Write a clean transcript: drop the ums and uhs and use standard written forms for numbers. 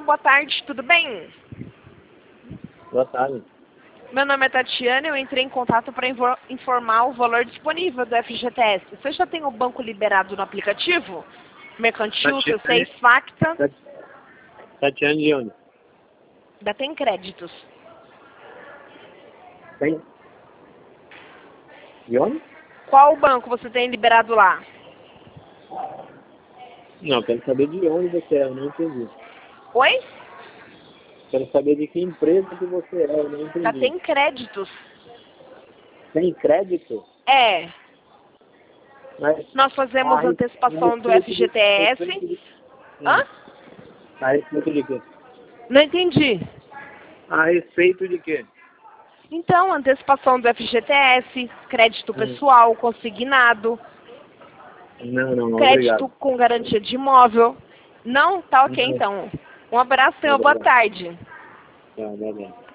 boa tarde, tudo bem? Boa tarde. Meu nome é Tatiana, eu entrei em contato para informar o valor disponível do FGTS. Você já tem o banco liberado no aplicativo? Mercantil, C6, Facta? Tatiana de onde? Ainda tem créditos. Tem? De onde? Qual banco você tem liberado lá? Não, quero saber de onde você é, eu não entendi. Oi? Quero saber de que empresa que você é, eu não entendi. Já tem créditos. Tem crédito? É. Mas, Nós fazemos antecipação do FGTS. Hã? A respeito de quê? Não entendi. A respeito de quê? Então, antecipação do FGTS, crédito pessoal, consignado, Não, crédito obrigado. com garantia de imóvel. Não? Tá ok, Não, então. Um abraço e uma boa obrigado. tarde. Tá, obrigado.